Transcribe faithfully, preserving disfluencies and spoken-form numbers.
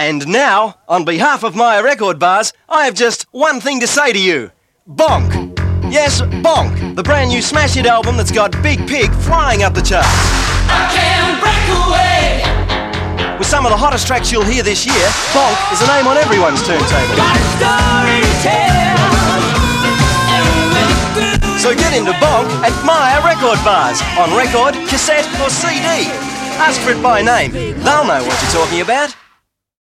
And now, on behalf of Myer Record Bars, I have just one thing to say to you. Bonk. Yes, Bonk, the brand new smash hit album that's got Big Pig flying up the charts. I can't break away. With some of the hottest tracks you'll hear this year, Bonk is a name on everyone's turntable. Got a story to tell. So get into Bonk at Myer Record Bars, on record, cassette or C D. Ask for it by name. They'll know what you're talking about.